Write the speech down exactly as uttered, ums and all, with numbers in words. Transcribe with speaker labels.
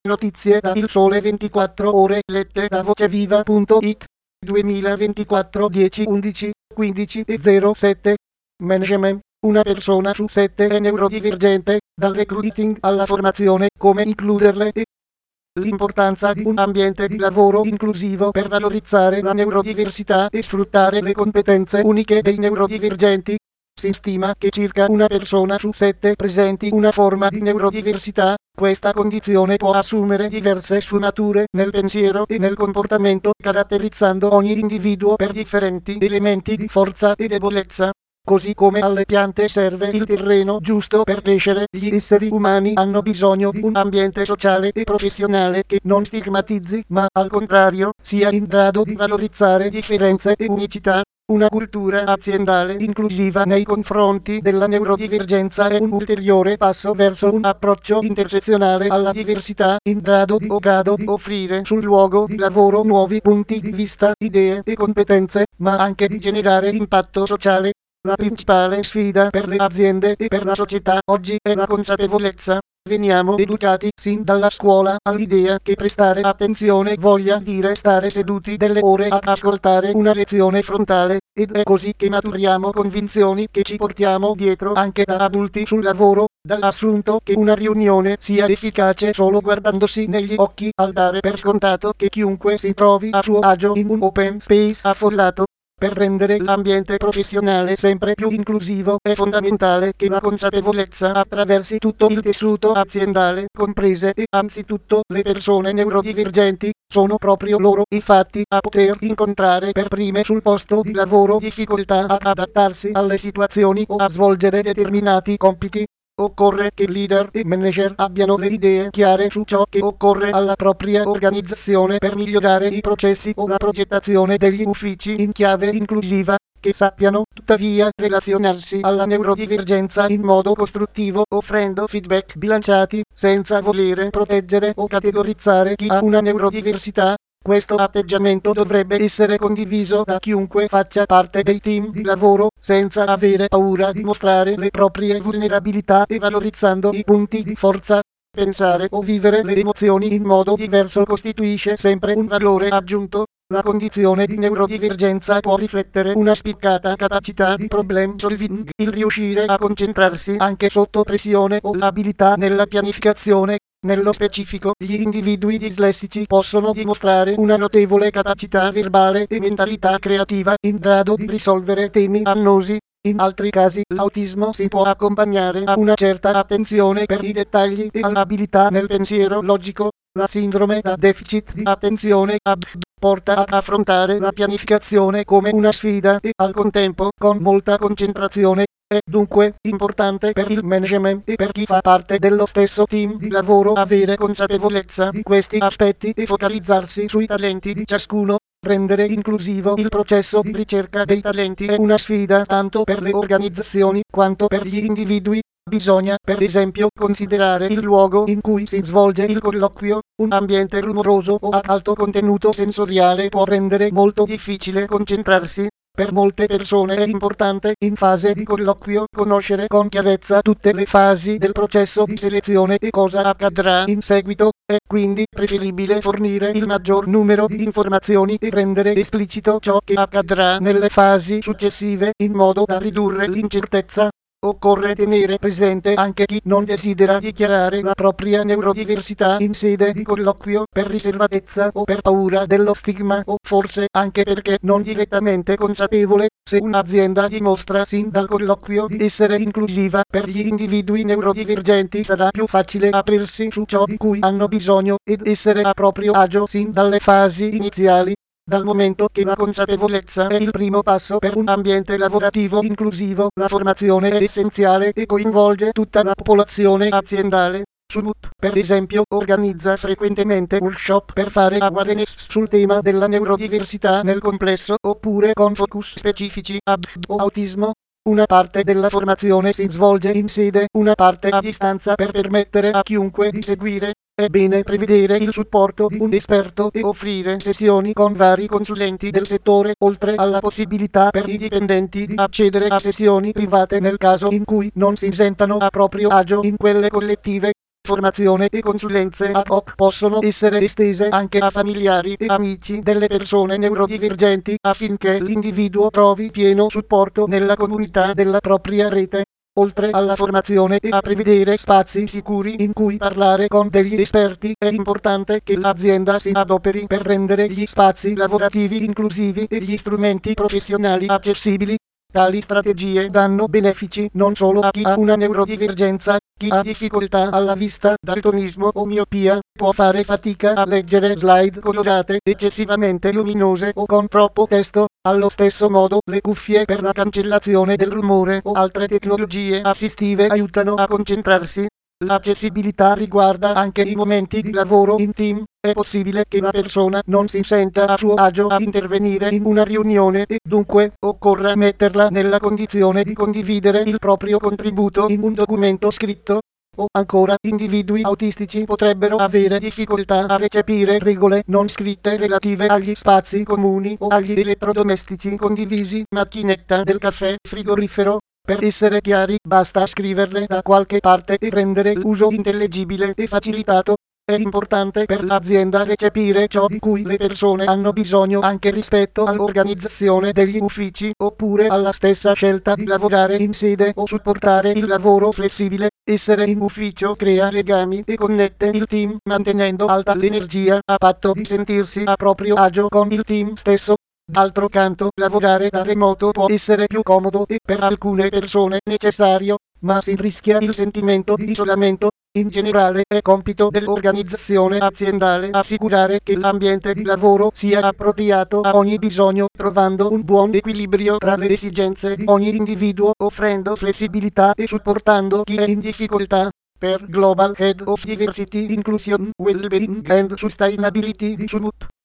Speaker 1: Notizie da Il Sole ventiquattro Ore lette da voceviva punto it duemilaventiquattro dieci undici quindici e zero sette. Management. Una persona su sette è neurodivergente, dal recruiting alla formazione, come includerle e l'importanza di un ambiente di lavoro inclusivo per valorizzare la neurodiversità e sfruttare le competenze uniche dei neurodivergenti. Si stima che circa una persona su sette presenti una forma di neurodiversità. Questa condizione può assumere diverse sfumature nel pensiero e nel comportamento, caratterizzando ogni individuo per differenti elementi di forza e debolezza. Così come alle piante serve il terreno giusto per crescere, gli esseri umani hanno bisogno di un ambiente sociale e professionale che non stigmatizzi, ma al contrario, sia in grado di valorizzare differenze e unicità. Una cultura aziendale inclusiva nei confronti della neurodivergenza è un ulteriore passo verso un approccio intersezionale alla diversità, in grado di o grado di offrire sul luogo di lavoro nuovi punti di vista, idee e competenze, ma anche di generare impatto sociale. La principale sfida per le aziende e per la società oggi è la consapevolezza. Veniamo educati sin dalla scuola all'idea che prestare attenzione voglia dire stare seduti delle ore ad ascoltare una lezione frontale, ed è così che maturiamo convinzioni che ci portiamo dietro anche da adulti sul lavoro, dall'assunto che una riunione sia efficace solo guardandosi negli occhi, al dare per scontato che chiunque si trovi a suo agio in un open space affollato. Per rendere l'ambiente professionale sempre più inclusivo è fondamentale che la consapevolezza attraversi tutto il tessuto aziendale, comprese e anzitutto le persone neurodivergenti. Sono proprio loro, infatti, a poter incontrare per prime sul posto di lavoro difficoltà ad adattarsi alle situazioni o a svolgere determinati compiti. Occorre che leader e manager abbiano le idee chiare su ciò che occorre alla propria organizzazione per migliorare i processi o la progettazione degli uffici in chiave inclusiva, che sappiano tuttavia relazionarsi alla neurodivergenza in modo costruttivo, offrendo feedback bilanciati, senza volere proteggere o categorizzare chi ha una neurodiversità. Questo atteggiamento dovrebbe essere condiviso da chiunque faccia parte dei team di lavoro, senza avere paura di mostrare le proprie vulnerabilità e valorizzando i punti di forza. Pensare o vivere le emozioni in modo diverso costituisce sempre un valore aggiunto. La condizione di neurodivergenza può riflettere una spiccata capacità di problem solving, il riuscire a concentrarsi anche sotto pressione o l'abilità nella pianificazione. Nello specifico, gli individui dislessici possono dimostrare una notevole capacità verbale e mentalità creativa, in grado di risolvere temi annosi. In altri casi, l'autismo si può accompagnare a una certa attenzione per i dettagli e all'abilità nel pensiero logico. La sindrome da deficit di attenzione A D D porta ad affrontare la pianificazione come una sfida e al contempo con molta concentrazione. È dunque importante per il management e per chi fa parte dello stesso team di lavoro avere consapevolezza di questi aspetti e focalizzarsi sui talenti di ciascuno. Rendere inclusivo il processo di ricerca dei talenti è una sfida tanto per le organizzazioni quanto per gli individui. Bisogna, per esempio, considerare il luogo in cui si svolge il colloquio. Un ambiente rumoroso o ad alto contenuto sensoriale può rendere molto difficile concentrarsi. Per molte persone è importante, in fase di colloquio, conoscere con chiarezza tutte le fasi del processo di selezione e cosa accadrà in seguito. È quindi preferibile fornire il maggior numero di informazioni e rendere esplicito ciò che accadrà nelle fasi successive, in modo da ridurre l'incertezza. Occorre tenere presente anche chi non desidera dichiarare la propria neurodiversità in sede di colloquio per riservatezza o per paura dello stigma, o forse anche perché non direttamente consapevole. Se un'azienda dimostra sin dal colloquio di essere inclusiva per gli individui neurodivergenti, sarà più facile aprirsi su ciò di cui hanno bisogno ed essere a proprio agio sin dalle fasi iniziali. Dal momento che la consapevolezza è il primo passo per un ambiente lavorativo inclusivo, la formazione è essenziale e coinvolge tutta la popolazione aziendale. Sumut, per esempio, organizza frequentemente workshop per fare awareness sul tema della neurodiversità nel complesso, oppure con focus specifici A D D o autismo. Una parte della formazione si svolge in sede, una parte a distanza per permettere a chiunque di seguire. È bene prevedere il supporto di un esperto e offrire sessioni con vari consulenti del settore, oltre alla possibilità per i dipendenti di accedere a sessioni private nel caso in cui non si sentano a proprio agio in quelle collettive. Formazione e consulenze ad hoc possono essere estese anche a familiari e amici delle persone neurodivergenti affinché l'individuo trovi pieno supporto nella comunità della propria rete. Oltre alla formazione e a prevedere spazi sicuri in cui parlare con degli esperti, è importante che l'azienda si adoperi per rendere gli spazi lavorativi inclusivi e gli strumenti professionali accessibili. Tali strategie danno benefici non solo a chi ha una neurodivergenza. Chi ha difficoltà alla vista, daltonismo o miopia, può fare fatica a leggere slide colorate, eccessivamente luminose o con troppo testo. Allo stesso modo, le cuffie per la cancellazione del rumore o altre tecnologie assistive aiutano a concentrarsi. L'accessibilità riguarda anche i momenti di lavoro in team. È possibile che la persona non si senta a suo agio a intervenire in una riunione e dunque occorra metterla nella condizione di condividere il proprio contributo in un documento scritto. O ancora, individui autistici potrebbero avere difficoltà a recepire regole non scritte relative agli spazi comuni o agli elettrodomestici condivisi, macchinetta del caffè, frigorifero. Per essere chiari, basta scriverle da qualche parte e rendere l'uso intellegibile e facilitato. È importante per l'azienda recepire ciò di cui le persone hanno bisogno anche rispetto all'organizzazione degli uffici, oppure alla stessa scelta di lavorare in sede o supportare il lavoro flessibile. Essere in ufficio crea legami e connette il team, mantenendo alta l'energia, a patto di sentirsi a proprio agio con il team stesso. D'altro canto, lavorare da remoto può essere più comodo e per alcune persone necessario, ma si rischia il sentimento di isolamento. In generale è compito dell'organizzazione aziendale assicurare che l'ambiente di lavoro sia appropriato a ogni bisogno, trovando un buon equilibrio tra le esigenze di ogni individuo, offrendo flessibilità e supportando chi è in difficoltà. Per Global Head of Diversity, Inclusion, Wellbeing and Sustainability di Sumut.